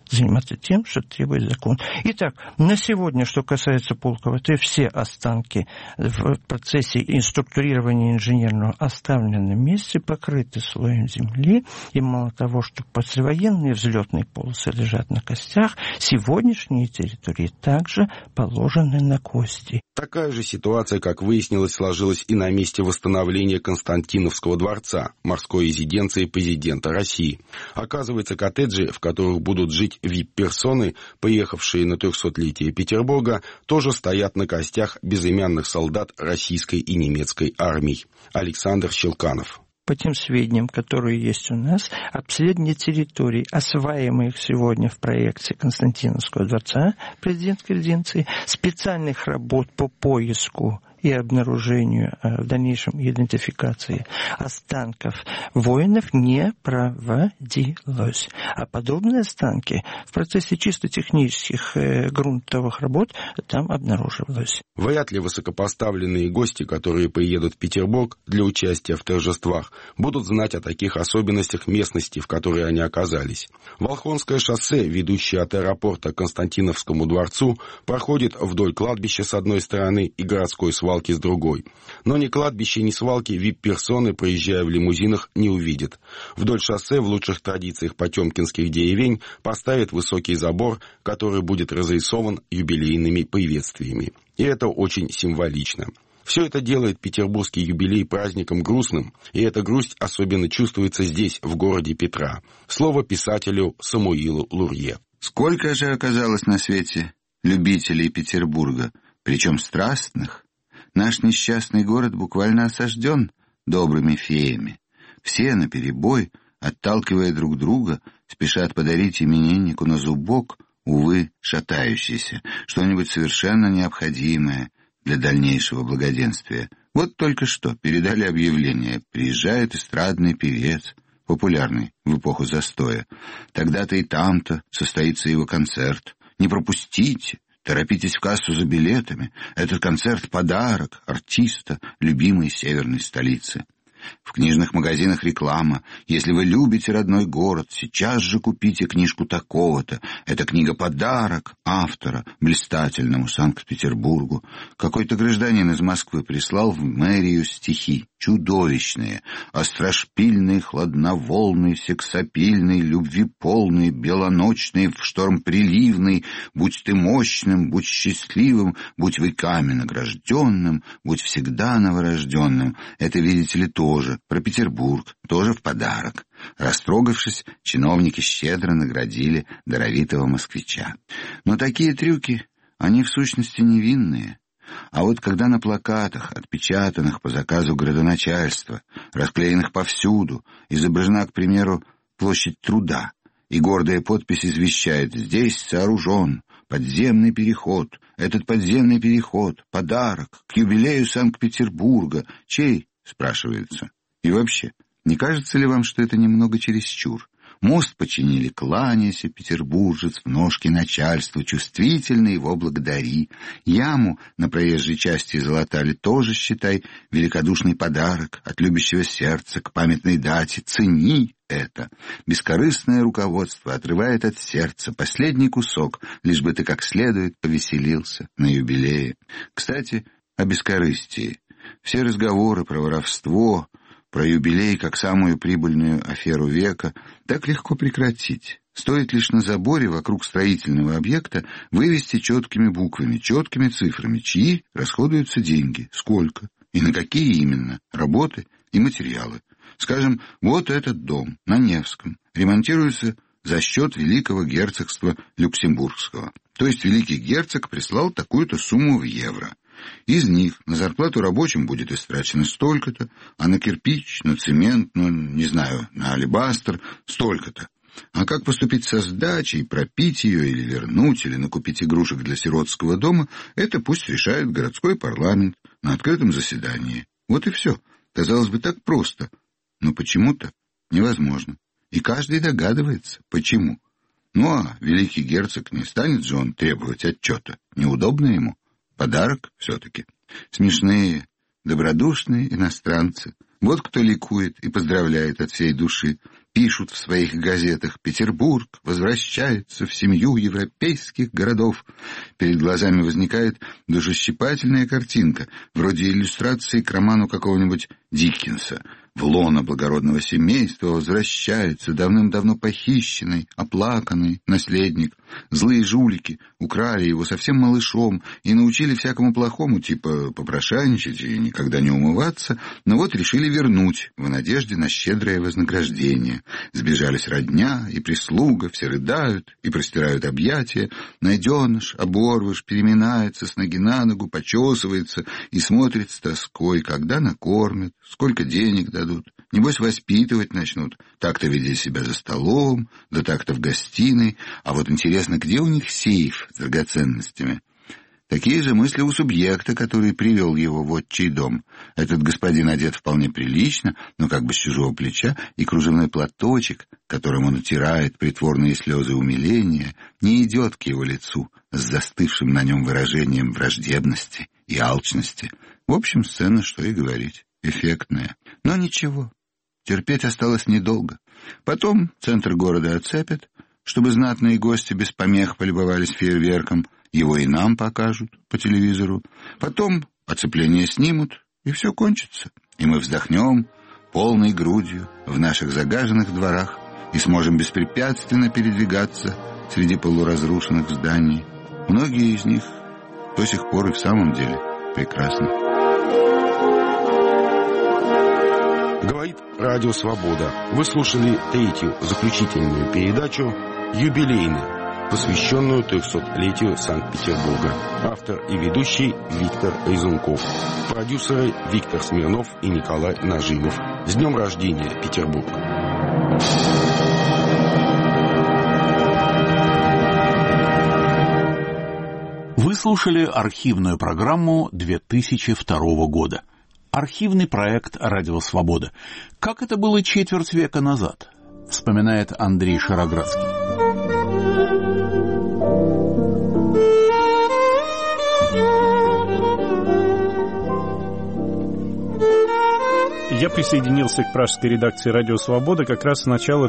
заниматься тем, что требует закон. Итак, на сегодня, что касается Пулково, то все останки в процессе инструктурирования инженерного оставлены на месте, покрыты слоем земли, и мало того, что послевоенные взлетные полосы лежат на костях, сегодняшние территории также положены на кости. Такая же ситуация, как выяснилось, сложилась и на месте восстановления Константиновского дворца, морской резиденции президента России. Оказывается, коттеджи, в которых будут жить вип-персоны, приехавшие на 300-летие Петербурга, тоже стоят на костях безымянных солдат российской и немецкой армий. Александр Щелканов. По тем сведениям, которые есть у нас, обследование территорий, осваиваемых сегодня в проекте Константиновского дворца президентской резиденции, специальных работ по поиску и обнаружению, в дальнейшем идентификации останков воинов не проводилось. А подобные останки в процессе чисто технических грунтовых работ там обнаруживалось. Вряд ли высокопоставленные гости, которые приедут в Петербург для участия в торжествах, будут знать о таких особенностях местности, в которой они оказались. Волхонское шоссе, ведущее от аэропорта к Константиновскому дворцу, проходит вдоль кладбища с одной стороны и городской свалки с другой. Но ни кладбище, ни свалки вип-персоны, проезжая в лимузинах, не увидят. Вдоль шоссе в лучших традициях потемкинских деревень поставят высокий забор, который будет разрисован юбилейными приветствиями. И это очень символично. Все это делает петербургский юбилей праздником грустным, и эта грусть особенно чувствуется здесь, в городе Петра. Слово писателю Самуилу Лурье. Сколько же оказалось на свете любителей Петербурга, причем страстных? Наш несчастный город буквально осажден добрыми феями. Все наперебой, отталкивая друг друга, спешат подарить имениннику на зубок, увы, шатающийся, что-нибудь совершенно необходимое для дальнейшего благоденствия. Вот только что передали объявление: приезжает эстрадный певец, популярный в эпоху застоя. Тогда-то и там-то состоится его концерт. Не пропустите! Торопитесь в кассу за билетами. Этот концерт — подарок артиста любимой северной столицы. В книжных магазинах реклама. Если вы любите родной город, сейчас же купите книжку такого-то. Эта книга — подарок автора блистательному Санкт-Петербургу. Какой-то гражданин из Москвы прислал в мэрию стихи. Чудовищные, острошпильные, хладноволные, сексапильные, любвеполные, белоночные, в шторм приливный. Будь ты мощным, будь счастливым, будь вы каменногражденным, будь всегда новорожденным. Это, видите ли, тоже про Петербург, тоже в подарок. Растрогавшись, чиновники щедро наградили даровитого москвича. Но такие трюки, они в сущности невинные. А вот когда на плакатах, отпечатанных по заказу градоначальства, расклеенных повсюду, изображена, к примеру, площадь Труда, и гордая подпись извещает: здесь сооружен подземный переход, этот подземный переход — подарок к юбилею Санкт-Петербурга. Чей? Спрашивается. И вообще, не кажется ли вам, что это немного чересчур? Мост починили, кланяйся, петербуржец, в ножки начальству, чувствительно его благодари. Яму на проезжей части залатали, тоже, считай, великодушный подарок от любящего сердца к памятной дате. Цени это. Бескорыстное руководство отрывает от сердца последний кусок, лишь бы ты как следует повеселился на юбилее. Кстати, о бескорыстии. Все разговоры про воровство, про юбилей как самую прибыльную аферу века так легко прекратить. Стоит лишь на заборе вокруг строительного объекта вывести четкими буквами, четкими цифрами, чьи расходуются деньги, сколько и на какие именно работы и материалы. Скажем, вот этот дом на Невском ремонтируется за счет Великого герцогства Люксембургского. То есть великий герцог прислал такую-то сумму в евро. Из них на зарплату рабочим будет истрачено столько-то, а на кирпич, на цемент, на алебастр столько-то. А как поступить со сдачей, пропить ее или вернуть, или накупить игрушек для сиротского дома, это пусть решает городской парламент на открытом заседании. Вот и все. Казалось бы, так просто, но почему-то невозможно. И каждый догадывается, почему. Ну а великий герцог не станет же он требовать отчета. Неудобно ему. Подарок все-таки. Смешные, добродушные иностранцы. Вот кто ликует и поздравляет от всей души. Пишут в своих газетах: «Петербург возвращается в семью европейских городов». Перед глазами возникает душещипательная картинка, вроде иллюстрации к роману какого-нибудь Диккенса. В лоно благородного семейства возвращается давным-давно похищенный, оплаканный наследник. Злые жулики украли его совсем малышом и научили всякому плохому, типа попрошайничать и никогда не умываться, но вот решили вернуть в надежде на щедрое вознаграждение. Сбежались родня и прислуга, все рыдают и простирают объятия. Найденыш, оборвыш, переминается с ноги на ногу, почесывается и смотрит с тоской, когда накормят, сколько денег дадут. Небось, воспитывать начнут. Так-то веди себя за столом, да так-то в гостиной. А вот интересно, где у них сейф с драгоценностями? Такие же мысли у субъекта, который привел его в отчий дом. Этот господин одет вполне прилично, но как бы с чужого плеча, и кружевной платочек, которым он утирает притворные слезы умиления, не идет к его лицу с застывшим на нем выражением враждебности и алчности. В общем, сцена, что и говорить, эффектная. Но ничего, терпеть осталось недолго. Потом центр города оцепят, чтобы знатные гости без помех полюбовались фейерверком. Его и нам покажут по телевизору. Потом оцепление снимут, и все кончится. И мы вздохнем полной грудью в наших загаженных дворах и сможем беспрепятственно передвигаться среди полуразрушенных зданий. Многие из них до сих пор и в самом деле прекрасны. Говорит Радио Свобода. Вы слушали третью заключительную передачу «Юбилейная», посвященную 300-летию Санкт-Петербурга. Автор и ведущий Виктор Резунков. Продюсеры Виктор Смирнов и Николай Наживов. С днем рождения, Петербург! Вы слушали архивную программу 2002 года. Архивный проект «Радио Свобода». Как это было четверть века назад, вспоминает Андрей Шароградский. Я присоединился к пражской редакции «Радио Свобода» как раз с начала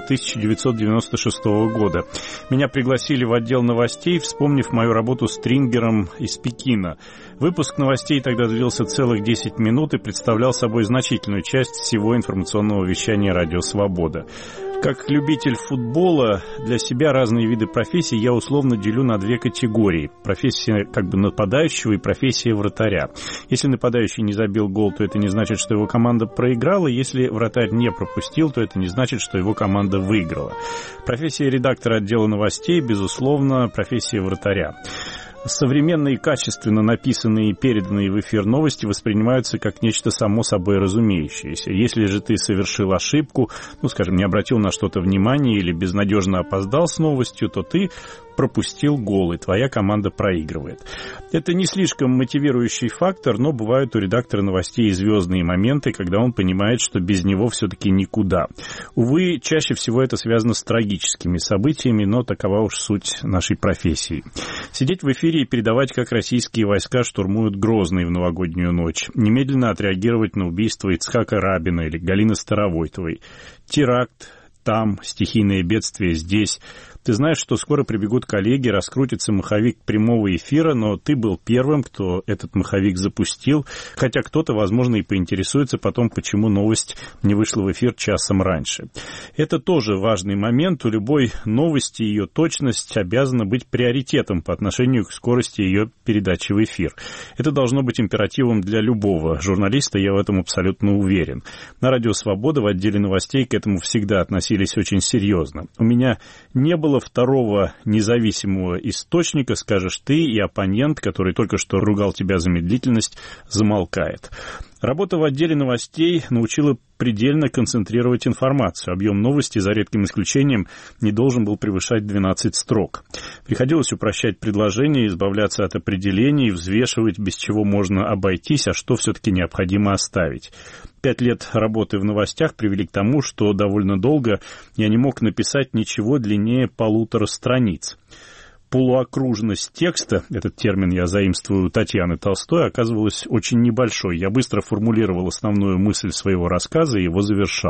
1996 года. Меня пригласили в отдел новостей, вспомнив мою работу стрингером из Пекина. Выпуск новостей тогда длился целых 10 минут и представлял собой значительную часть всего информационного вещания «Радио Свобода». Как любитель футбола, для себя разные виды профессий я условно делю на две категории. Профессия как бы нападающего и профессия вратаря. Если нападающий не забил гол, то это не значит, что его команда проиграла. Если вратарь не пропустил, то это не значит, что его команда выиграла. Профессия редактора отдела новостей, безусловно, профессия вратаря. Современные, качественно написанные и переданные в эфир новости воспринимаются как нечто само собой разумеющееся. Если же ты совершил ошибку, скажем, не обратил на что-то внимания или безнадежно опоздал с новостью, то ты пропустил гол, и твоя команда проигрывает. Это не слишком мотивирующий фактор, но бывают у редактора новостей и звездные моменты, когда он понимает, что без него все-таки никуда. Увы, чаще всего это связано с трагическими событиями, но такова уж суть нашей профессии. Сидеть в эфире и передавать, как российские войска штурмуют Грозный в новогоднюю ночь. Немедленно отреагировать на убийство Ицхака Рабина или Галины Старовойтовой. Теракт там, стихийное бедствие здесь. Ты знаешь, что скоро прибегут коллеги, раскрутится маховик прямого эфира, но ты был первым, кто этот маховик запустил, хотя кто-то, возможно, и поинтересуется потом, почему новость не вышла в эфир часом раньше. Это тоже важный момент. У любой новости ее точность обязана быть приоритетом по отношению к скорости ее передачи в эфир. Это должно быть императивом для любого журналиста, я в этом абсолютно уверен. На Радио Свобода в отделе новостей к этому всегда относились очень серьезно. У меня не было второго независимого источника, скажешь ты, и оппонент, который только что ругал тебя за медлительность, замолкает. Работа в отделе новостей научила предельно концентрировать информацию. Объем новости, за редким исключением, не должен был превышать 12 строк. Приходилось упрощать предложения, избавляться от определений, взвешивать, без чего можно обойтись, а что все-таки необходимо оставить. 5 лет работы в новостях привели к тому, что довольно долго я не мог написать ничего длиннее 1,5 страниц. Полуокружность текста, этот термин я заимствую у Татьяны Толстой, оказывалась очень небольшой. Я быстро формулировал основную мысль своего рассказа и его завершал.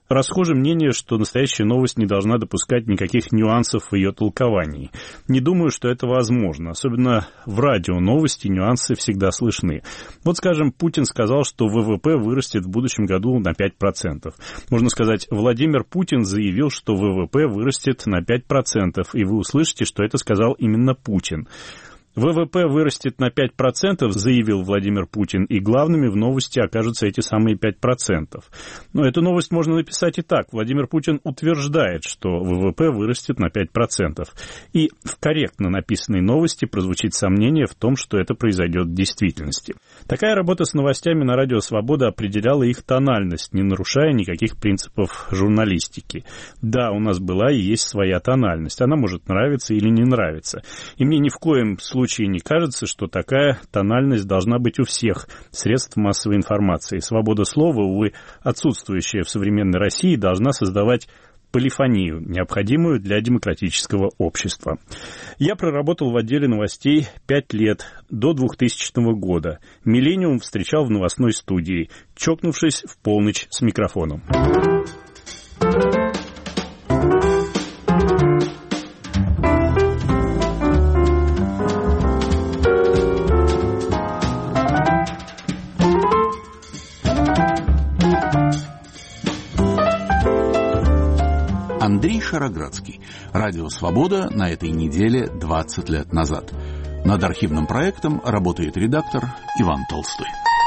Расхоже мнение, что настоящая новость не должна допускать никаких нюансов в ее толковании. Не думаю, что это возможно. Особенно в радио новости нюансы всегда слышны. Вот, скажем, Путин сказал, что ВВП вырастет в будущем году на 5%. Можно сказать, Владимир Путин заявил, что ВВП вырастет на 5%, и вы услышите, что это сказал именно Путин. ВВП вырастет на 5%, заявил Владимир Путин, и главными в новости окажутся эти самые 5%. Но эту новость можно написать и так. Владимир Путин утверждает, что ВВП вырастет на 5%. И в корректно написанной новости прозвучит сомнение в том, что это произойдет в действительности. Такая работа с новостями на Радио Свобода определяла их тональность, не нарушая никаких принципов журналистики. Да, у нас была и есть своя тональность. Она может нравиться или не нравиться. И мне ни в коем случае не кажется, что такая тональность должна быть у всех средств массовой информации. Свобода слова, увы, отсутствующая в современной России, должна создавать полифонию, необходимую для демократического общества. Я проработал в отделе новостей 5 лет, до 2000 года. «Миллениум» встречал в новостной студии, чокнувшись в полночь с микрофоном. Андрей Шароградский. Радио «Свобода» на этой неделе 20 лет назад. Над архивным проектом работает редактор Иван Толстой.